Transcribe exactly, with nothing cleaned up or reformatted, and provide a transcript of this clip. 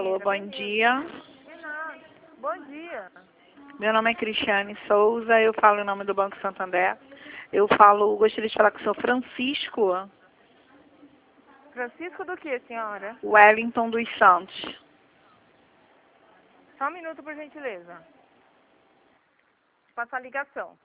Alô, bom dia. Renato, bom dia. Meu nome é Cristiane Souza, eu falo em nome do Banco Santander. Eu falo, gostaria de falar com o senhor Francisco Francisco do que, senhora? Wellington dos Santos. Só um minuto, por gentileza. Vou passar a ligação.